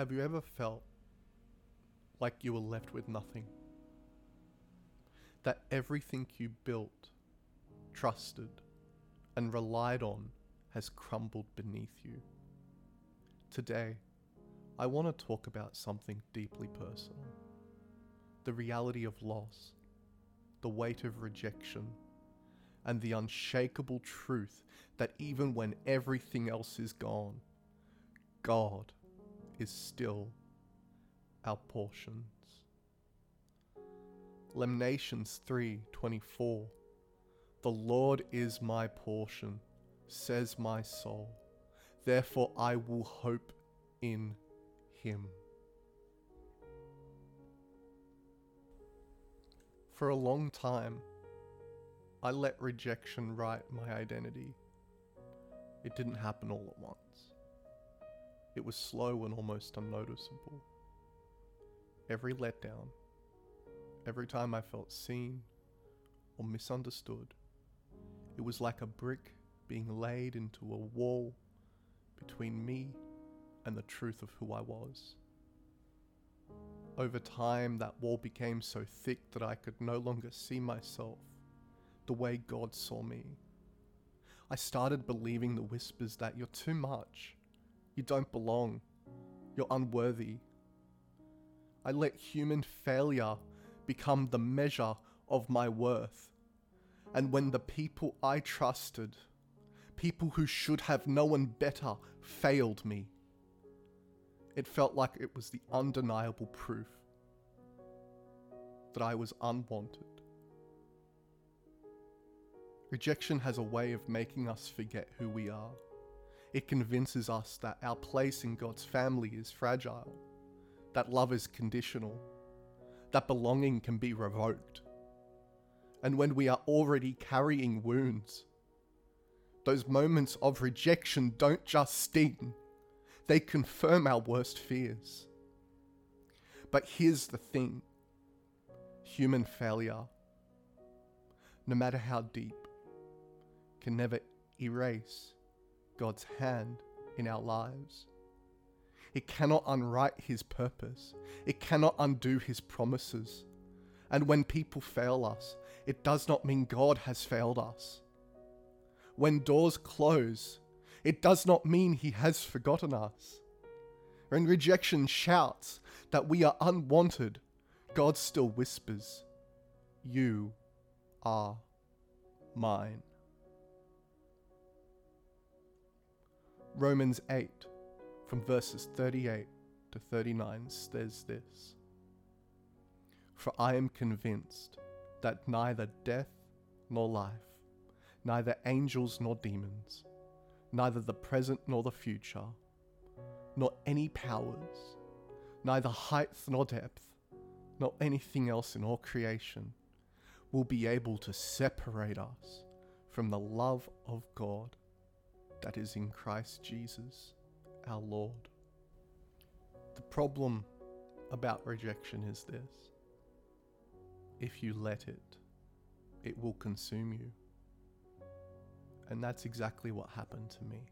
Have you ever felt like you were left with nothing? That everything you built, trusted, and relied on has crumbled beneath you? Today, I want to talk about something deeply personal. The reality of loss, the weight of rejection, and the unshakable truth that even when everything else is gone, God is still our portions. Lamentations 3:24. The Lord is my portion, says my soul. Therefore I will hope in him. For a long time, I let rejection write my identity. It didn't happen all at once. It was slow and almost unnoticeable. Every letdown, every time I felt seen or misunderstood, it was like a brick being laid into a wall between me and the truth of who I was. Over time, that wall became so thick that I could no longer see myself the way God saw me. I started believing the whispers that you're too much, you don't belong, you're unworthy. I let human failure become the measure of my worth. And when the people I trusted, people who should have known better, failed me, it felt like it was the undeniable proof that I was unwanted. Rejection has a way of making us forget who we are. It convinces us that our place in God's family is fragile, that love is conditional, that belonging can be revoked. And when we are already carrying wounds, those moments of rejection don't just sting, they confirm our worst fears. But here's the thing: human failure, no matter how deep, can never erase God's hand in our lives. It cannot unwrite his purpose. It cannot undo his promises. And when people fail us, it does not mean God has failed us. When doors close, it does not mean he has forgotten us. When rejection shouts that we are unwanted, God still whispers, "You are mine." Romans 8, from verses 38 to 39 says this: "For I am convinced that neither death nor life, neither angels nor demons, neither the present nor the future, nor any powers, neither height nor depth, nor anything else in all creation will be able to separate us from the love of God that is in Christ Jesus, our Lord." The problem about rejection is this: if you let it, it will consume you. And that's exactly what happened to me.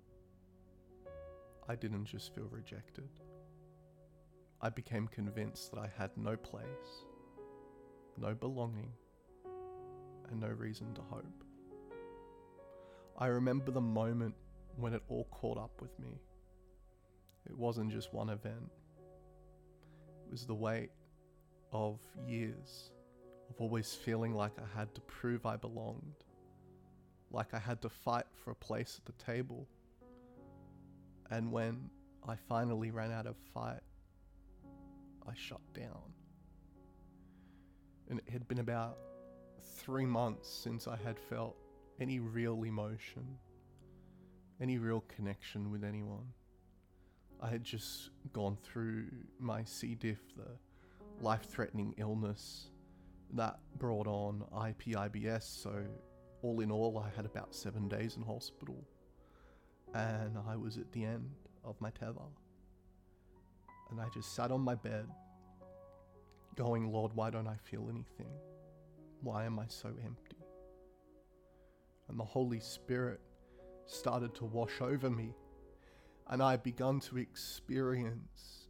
I didn't just feel rejected. I became convinced that I had no place, no belonging, and no reason to hope. I remember the moment when it all caught up with me. It wasn't just one event. It was the weight of years of always feeling like I had to prove I belonged, like I had to fight for a place at the table. And when I finally ran out of fight, I shut down. And it had been about 3 months since I had felt any real emotion, any real connection with anyone. I had just gone through my C. diff, the life-threatening illness that brought on IPIBS, so all in all I had about 7 days in hospital, and I was at the end of my tether. And I just sat on my bed going, "Lord, why don't I feel anything? Why am I so empty?" And the Holy Spirit started to wash over me, and I began to experience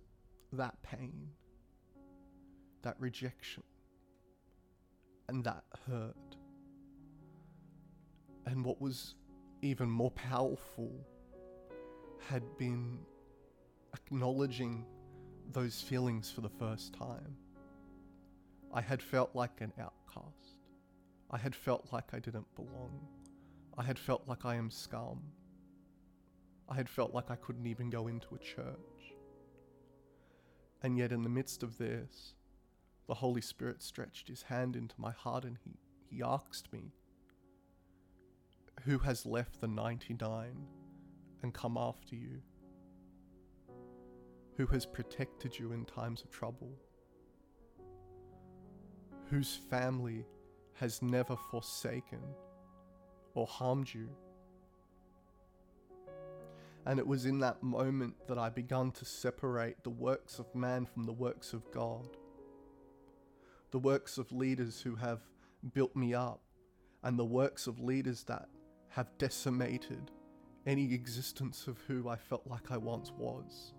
that pain, that rejection, and that hurt. And what was even more powerful had been acknowledging those feelings for the first time. I had felt like an outcast. I had felt like I didn't belong. I had felt like I am scum. I had felt like I couldn't even go into a church. And yet in the midst of this, the Holy Spirit stretched his hand into my heart and he asked me, who has left the 99 and come after you? Who has protected you in times of trouble? Whose family has never forsaken or harmed you? And it was in that moment that I began to separate the works of man from the works of God. The works of leaders who have built me up, and the works of leaders that have decimated any existence of who I felt like I once was.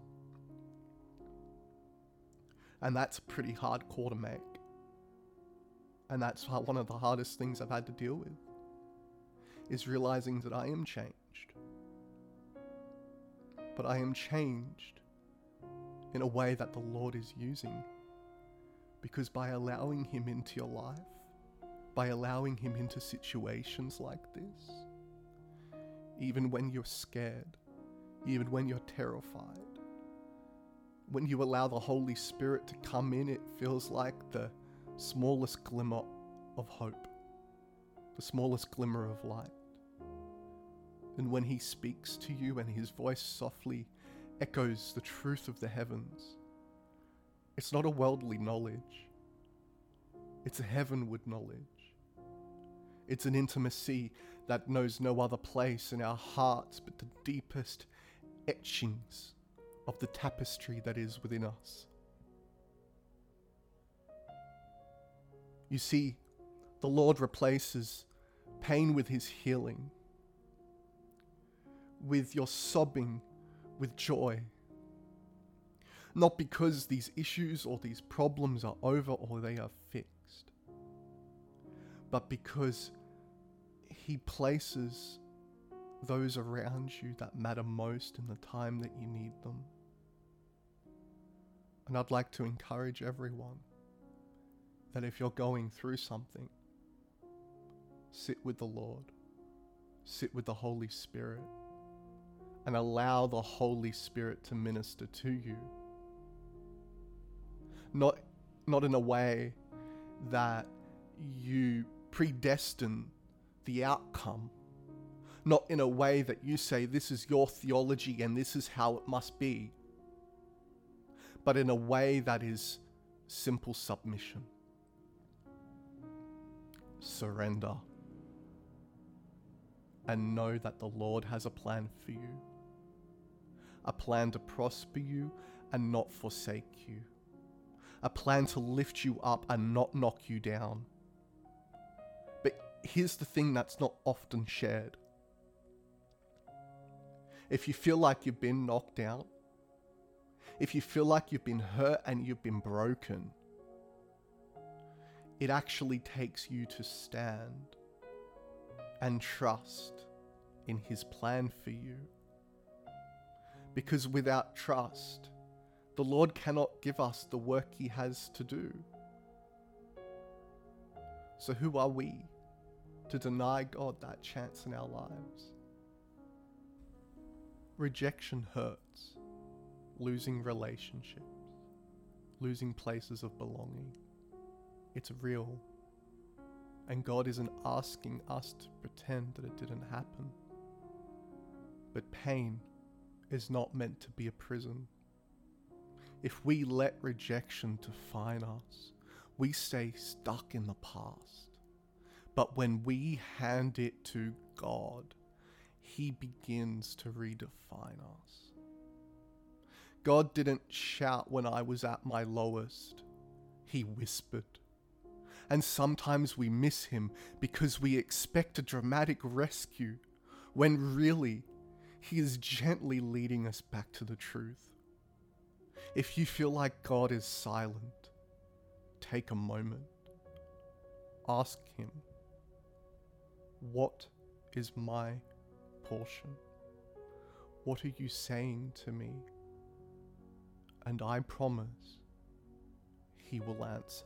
And that's a pretty hard call to make. And that's one of the hardest things I've had to deal with, is realizing that I am changed. But I am changed in a way that the Lord is using. Because by allowing him into your life, by allowing him into situations like this, even when you're scared, even when you're terrified, when you allow the Holy Spirit to come in, it feels like the smallest glimmer of hope, the smallest glimmer of light. And when he speaks to you and his voice softly echoes the truth of the heavens, it's not a worldly knowledge, it's a heavenward knowledge. It's an intimacy that knows no other place in our hearts but the deepest etchings of the tapestry that is within us. You see, the Lord replaces pain with his healing, with your sobbing with joy. Not because these issues or these problems are over or they are fixed, but because he places those around you that matter most in the time that you need them. And I'd like to encourage everyone that if you're going through something, sit with the Lord, sit with the Holy Spirit, and allow the Holy Spirit to minister to you. Not in a way that you predestine the outcome. Not in a way that you say this is your theology and this is how it must be. But in a way that is simple submission. Surrender. And know that the Lord has a plan for you. A plan to prosper you and not forsake you. A plan to lift you up and not knock you down. But here's the thing that's not often shared. If you feel like you've been knocked down, if you feel like you've been hurt and you've been broken, it actually takes you to stand and trust in his plan for you. Because without trust, the Lord cannot give us the work he has to do. So who are we to deny God that chance in our lives? Rejection hurts. Losing relationships, losing places of belonging. It's real. And God isn't asking us to pretend that it didn't happen. But pain is not meant to be a prison. If we let rejection define us, we stay stuck in the past. But when we hand it to God, he begins to redefine us. God didn't shout when I was at my lowest. He whispered. And sometimes we miss him because we expect a dramatic rescue when really he is gently leading us back to the truth. If you feel like God is silent, take a moment. Ask Him, what is my portion? What are you saying to me? And I promise He will answer.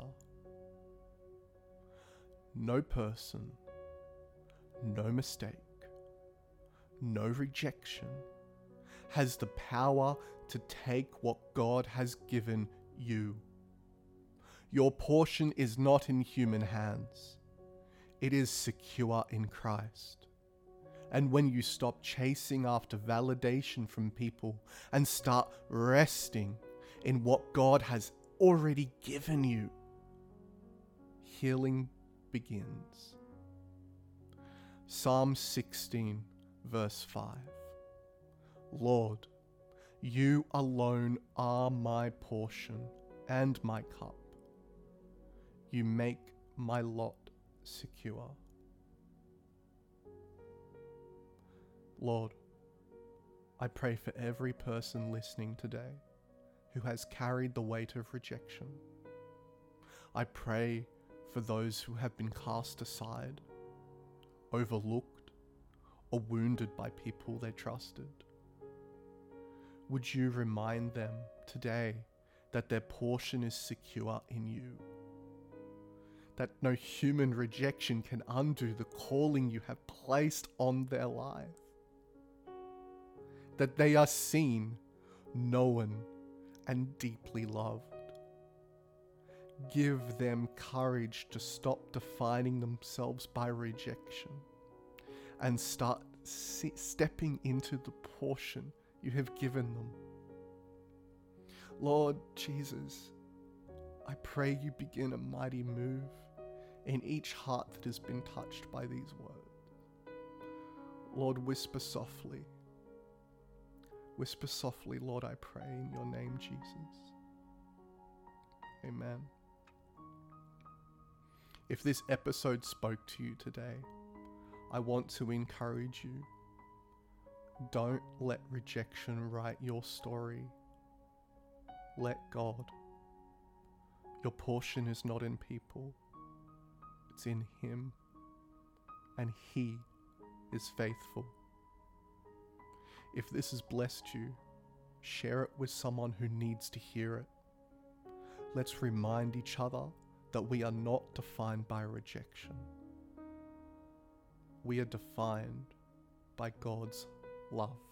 No person, no mistake, no rejection has the power to take what God has given you. Your portion is not in human hands. It is secure in Christ. And when you stop chasing after validation from people and start resting in what God has already given you, healing begins. Psalm 16, verse 5. Lord, you alone are my portion and my cup. You make my lot secure. Lord, I pray for every person listening today who has carried the weight of rejection. I pray for those who have been cast aside, overlooked, or wounded by people they trusted. Would you remind them today that their portion is secure in you? That no human rejection can undo the calling you have placed on their life. That they are seen, known, and deeply loved. Give them courage to stop defining themselves by rejection and start stepping into the portion you have given them. Lord Jesus, I pray you begin a mighty move in each heart that has been touched by these words. Lord, whisper softly. Whisper softly, Lord, I pray in your name, Jesus. Amen. If this episode spoke to you today, I want to encourage you. Don't let rejection write your story. Let God. Your portion is not in people. It's in Him. And He is faithful. If this has blessed you, share it with someone who needs to hear it. Let's remind each other that we are not defined by rejection. We are defined by God's love.